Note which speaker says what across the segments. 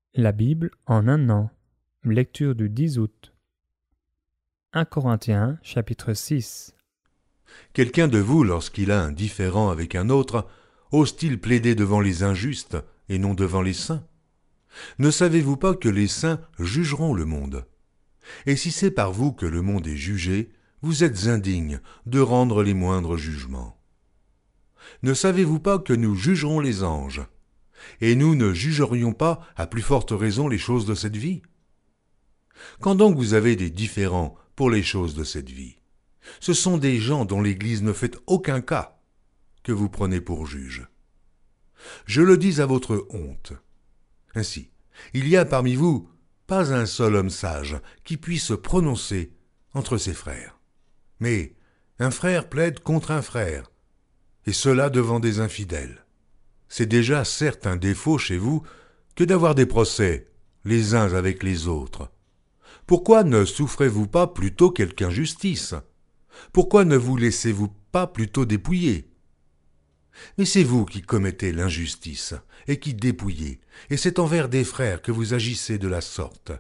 Speaker 1: La Bible en un an. Lecture du 10 août. 1 Corinthiens, chapitre 6.
Speaker 2: Quelqu'un de vous, lorsqu'il a un différend avec un autre, ose-t-il plaider devant les injustes et non devant les saints? Ne savez-vous pas que les saints jugeront le monde? Et si c'est par vous que le monde est jugé, vous êtes indignes de rendre les moindres jugements. Ne savez-vous pas que nous jugerons les anges? Et nous ne jugerions pas à plus forte raison les choses de cette vie? Quand donc vous avez des différends pour les choses de cette vie, ce sont des gens dont l'Église ne fait aucun cas que vous prenez pour juges. Je le dis à votre honte. Ainsi, il y a parmi vous pas un seul homme sage qui puisse se prononcer entre ses frères. Mais un frère plaide contre un frère, et cela devant des infidèles. C'est déjà certes un défaut chez vous que d'avoir des procès les uns avec les autres. Pourquoi ne souffrez-vous pas plutôt quelque injustice? Pourquoi ne vous laissez-vous pas plutôt dépouiller? Mais c'est vous qui commettez l'injustice et qui dépouillez, et c'est envers des frères que vous agissez de la sorte.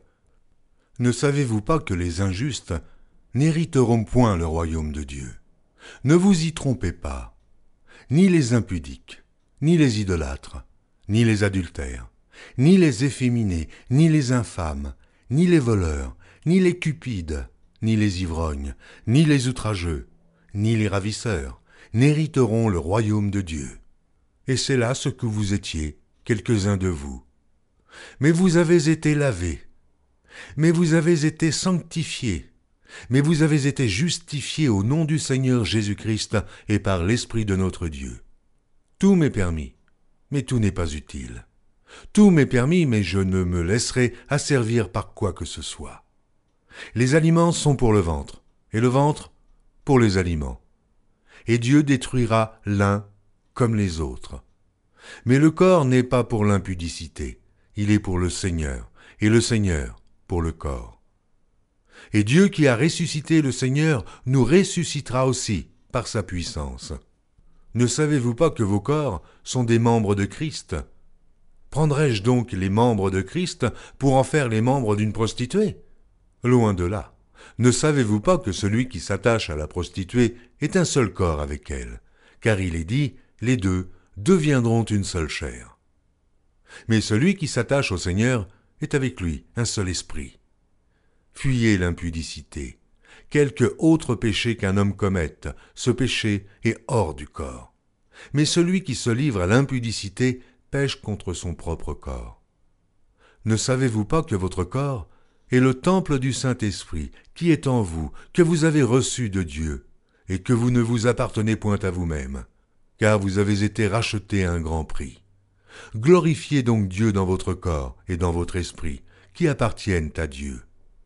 Speaker 2: Ne savez-vous pas que les injustes n'hériteront point le royaume de Dieu? Ne vous y trompez pas. Ni les impudiques, ni les idolâtres, ni les adultères, ni les efféminés, ni les infâmes, ni les voleurs, ni les cupides, ni les ivrognes, ni les outrageux, ni les ravisseurs, n'hériteront le royaume de Dieu. Et c'est là ce que vous étiez, quelques-uns de vous. Mais vous avez été lavés, mais vous avez été sanctifiés, mais vous avez été justifiés au nom du Seigneur Jésus-Christ et par l'Esprit de notre Dieu. Tout m'est permis, mais tout n'est pas utile. Tout m'est permis, mais je ne me laisserai asservir par quoi que ce soit. Les aliments sont pour le ventre, et le ventre pour les aliments. Et Dieu détruira l'un comme les autres. Mais le corps n'est pas pour l'impudicité, il est pour le Seigneur, et le Seigneur pour le corps. Et Dieu qui a ressuscité le Seigneur nous ressuscitera aussi par sa puissance. Ne savez-vous pas que vos corps sont des membres de Christ? Prendrais-je donc les membres de Christ pour en faire les membres d'une prostituée? Loin de là. Ne savez-vous pas que celui qui s'attache à la prostituée est un seul corps avec elle, car il est dit, les deux deviendront une seule chair. Mais celui qui s'attache au Seigneur est avec lui un seul esprit. Fuyez l'impudicité. Quelque autre péché qu'un homme commette, ce péché est hors du corps. Mais celui qui se livre à l'impudicité pêche contre son propre corps. Ne savez-vous pas que votre corps est le temple du Saint-Esprit qui est en vous, que vous avez reçu de Dieu, et que vous ne vous appartenez point à vous-même, car vous avez été rachetés à un grand prix. Glorifiez donc Dieu dans votre corps et dans votre esprit, qui appartiennent à Dieu.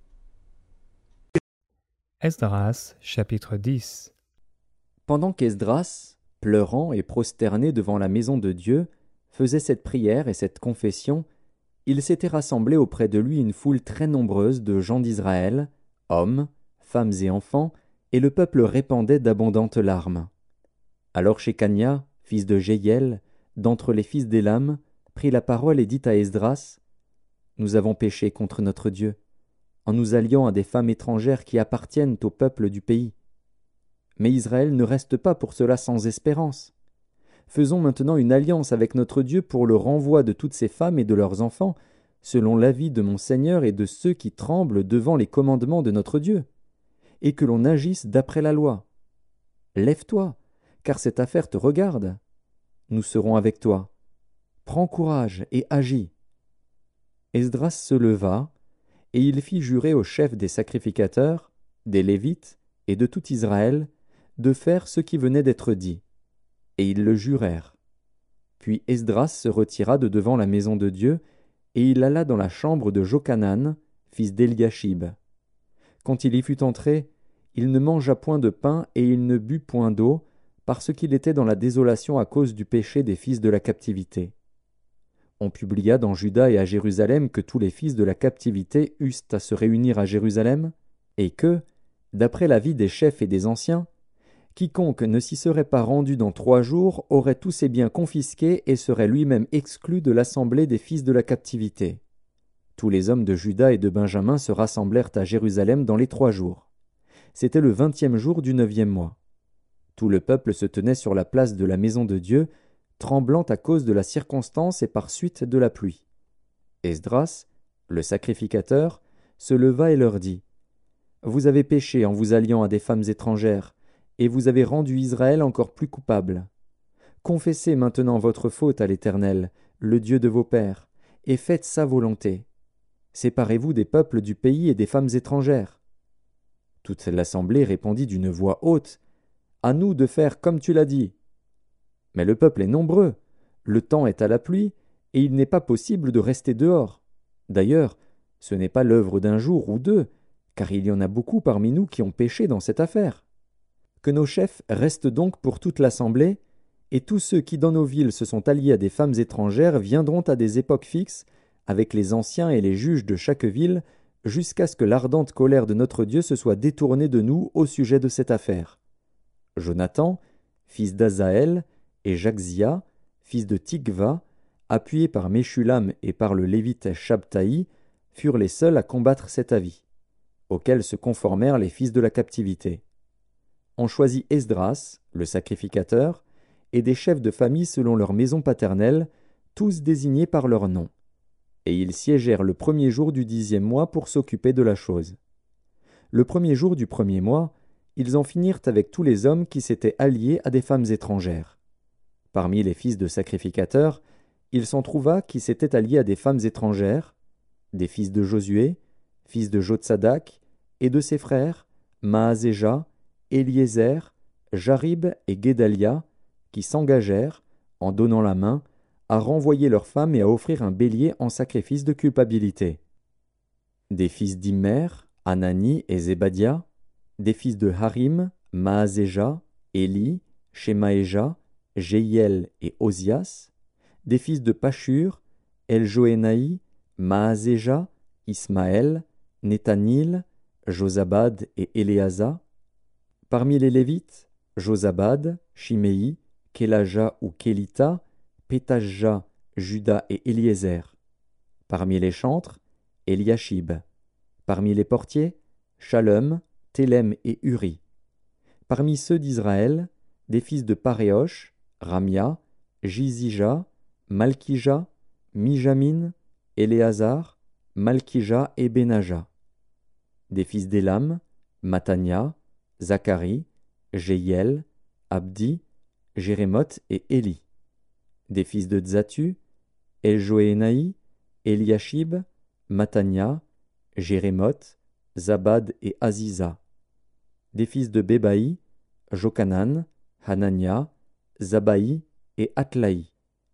Speaker 1: Esdras, chapitre 10.
Speaker 3: Pendant qu'Esdras, pleurant et prosterné devant la maison de Dieu, faisait cette prière et cette confession, il s'était rassemblé auprès de lui une foule très nombreuse de gens d'Israël, hommes, femmes et enfants, et le peuple répandait d'abondantes larmes. Alors Shekania, fils de Jéhiel, d'entre les fils d'Élam, prit la parole et dit à Esdras, « Nous avons péché contre notre Dieu, en nous alliant à des femmes étrangères qui appartiennent au peuple du pays. Mais Israël ne reste pas pour cela sans espérance. Faisons maintenant une alliance avec notre Dieu pour le renvoi de toutes ces femmes et de leurs enfants, selon l'avis de mon Seigneur et de ceux qui tremblent devant les commandements de notre Dieu, et que l'on agisse d'après la loi. Lève-toi, car cette affaire te regarde. Nous serons avec toi. Prends courage et agis. » Esdras se leva, et il fit jurer aux chefs des sacrificateurs, des Lévites et de tout Israël, de faire ce qui venait d'être dit. Et ils le jurèrent. Puis Esdras se retira de devant la maison de Dieu, et il alla dans la chambre de Jochanan, fils d'Eliashib. Quand il y fut entré, il ne mangea point de pain et il ne but point d'eau, parce qu'il était dans la désolation à cause du péché des fils de la captivité. On publia dans Juda et à Jérusalem que tous les fils de la captivité eussent à se réunir à Jérusalem, et que, d'après l'avis des chefs et des anciens, quiconque ne s'y serait pas rendu dans 3 jours aurait tous ses biens confisqués et serait lui-même exclu de l'assemblée des fils de la captivité. Tous les hommes de Juda et de Benjamin se rassemblèrent à Jérusalem dans les 3 jours. C'était le 20e jour du 9e mois. Tout le peuple se tenait sur la place de la maison de Dieu, tremblant à cause de la circonstance et par suite de la pluie. Esdras, le sacrificateur, se leva et leur dit : « Vous avez péché en vous alliant à des femmes étrangères, et vous avez rendu Israël encore plus coupable. Confessez maintenant votre faute à l'Éternel, le Dieu de vos pères, et faites sa volonté. Séparez-vous des peuples du pays et des femmes étrangères. » Toute l'assemblée répondit d'une voix haute : « À nous de faire comme tu l'as dit. » Mais le peuple est nombreux, le temps est à la pluie, et il n'est pas possible de rester dehors. D'ailleurs, ce n'est pas l'œuvre d'un jour ou 2, car il y en a beaucoup parmi nous qui ont péché dans cette affaire. Que nos chefs restent donc pour toute l'assemblée, et tous ceux qui dans nos villes se sont alliés à des femmes étrangères viendront à des époques fixes, avec les anciens et les juges de chaque ville, jusqu'à ce que l'ardente colère de notre Dieu se soit détournée de nous au sujet de cette affaire. Jonathan, fils d'Azaël, et Jaxia, fils de Tikva, appuyés par Meshulam et par le lévite Shabtaï, furent les seuls à combattre cet avis, auquel se conformèrent les fils de la captivité. On choisit Esdras, le sacrificateur, et des chefs de famille selon leur maison paternelle, tous désignés par leur nom. Et ils siégèrent le 1er jour du 10e mois pour s'occuper de la chose. Le 1er jour du 1er mois, ils en finirent avec tous les hommes qui s'étaient alliés à des femmes étrangères. Parmi les fils de sacrificateurs, il s'en trouva qui s'étaient alliés à des femmes étrangères, des fils de Josué, fils de Jotsadak, et de ses frères, Maazéja, Eliezer, Jarib et Guédalia, qui s'engagèrent, en donnant la main, à renvoyer leurs femmes et à offrir un bélier en sacrifice de culpabilité. Des fils d'Immer, Anani et Zébadia, des fils de Harim, Maazéja, Éli, Shemaéja, Jéhiel et Osias, des fils de Pashur, Eljoénaï, Maazéja, Ismaël, Nethanil, Josabad et Éléasa. Parmi les Lévites, Josabad, Shiméi, Kélaja ou Kélita, Pétajja, Juda et Éliezer. Parmi les chantres, Eliashib. Parmi les portiers, Shalom, Télem et Uri. Parmi ceux d'Israël, des fils de Paréosh, Ramia, Jizija, Malkija, Mijamin, Éléazar, Malkija et Benaja. Des fils d'Élam, Matania, Zacharie, Jéhiel, Abdi, Jérémoth et Éli. Des fils de Tzatu, Eljoénaï, Eliashib, Matania, Jérémoth, Zabad et Aziza. Des fils de Bébaï, Jokanan, Hanania, Zabaï et Atlaï.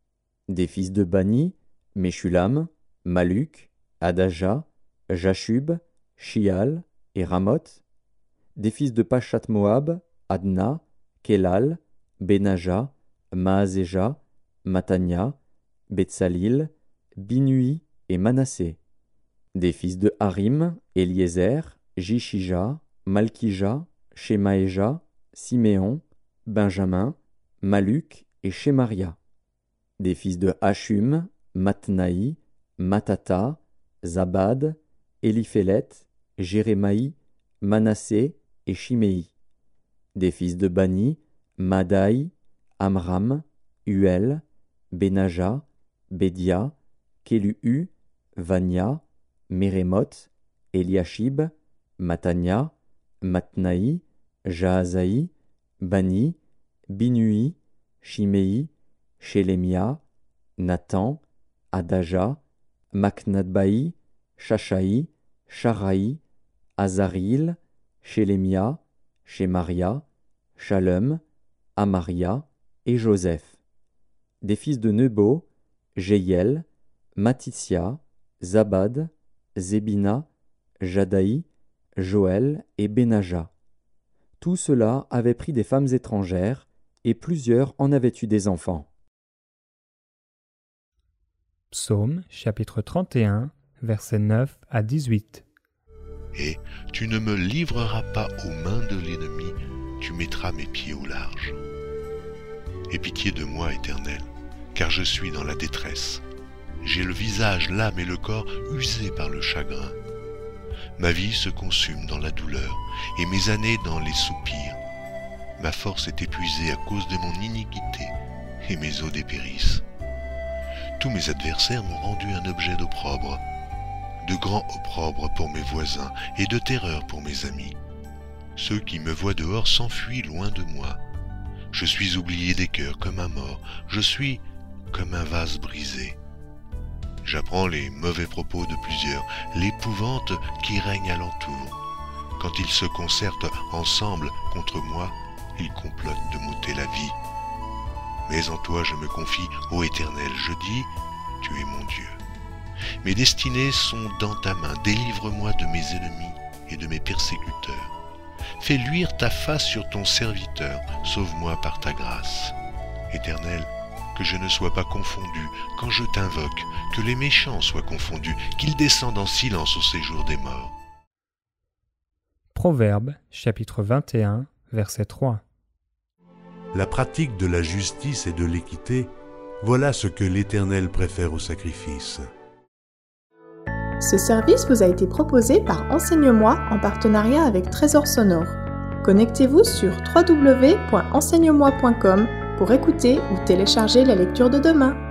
Speaker 3: Des fils de Bani, Meshulam, Maluk, Adaja, Jashub, Shial et Ramoth. Des fils de Pachat Moab, Adna, Kelal, Benaja, Maazéja, Matania, Betsalil, Binui et Manassé. Des fils de Harim, Eliezer, Jishija, Malkija, Shemaéja, Siméon, Benjamin, Maluk et Shemaria. Des fils de Hashum, Matnaï, Matata, Zabad, Éliphélet, Jérémaï, Manassé et Shiméi. Des fils de Bani, Madaï, Amram, Uel, Benaja, Bédia, Kélu, Vania, Mérémoth, Eliashib, Matania, Matnaï, Jaazaï, Bani, Binui, Shiméi, Shélémia, Nathan, Adaja, Maknadbaï, Shashaï, Sharaï, Azaril, Shélémia, Shemaria, Shalom, Amaria et Joseph. Des fils de Nebo, Jéhiel, Matithia, Zabad, Zébina, Jadaï, Joël et Benaja. Tout cela avait pris des femmes étrangères, et plusieurs en avaient eu des enfants.
Speaker 1: Psaume chapitre 31, versets 9 à 18.
Speaker 4: Et tu ne me livreras pas aux mains de l'ennemi, tu mettras mes pieds au large. Aie pitié de moi, Éternel, car je suis dans la détresse. J'ai le visage, l'âme et le corps usés par le chagrin. Ma vie se consume dans la douleur et mes années dans les soupirs. Ma force est épuisée à cause de mon iniquité et mes os dépérissent. Tous mes adversaires m'ont rendu un objet d'opprobre, de grand opprobre pour mes voisins et de terreur pour mes amis. Ceux qui me voient dehors s'enfuient loin de moi. Je suis oublié des cœurs comme un mort, je suis comme un vase brisé. J'apprends les mauvais propos de plusieurs, l'épouvante qui règne alentour. Quand ils se concertent ensemble contre moi, ils complotent de m'ôter la vie. Mais en toi je me confie, ô Éternel, je dis, tu es mon Dieu. Mes destinées sont dans ta main, délivre-moi de mes ennemis et de mes persécuteurs. Fais luire ta face sur ton serviteur, sauve-moi par ta grâce. Éternel, que je ne sois pas confondu quand je t'invoque, que les méchants soient confondus, qu'ils descendent en silence au séjour des morts.
Speaker 1: Proverbes, chapitre 21, verset 3.
Speaker 2: La pratique de la justice et de l'équité, voilà ce que l'Éternel préfère au sacrifice.
Speaker 5: Ce service vous a été proposé par Enseigne-moi en partenariat avec Trésor Sonore. Connectez-vous sur www.enseigne-moi.com pour écouter ou télécharger la lecture de demain.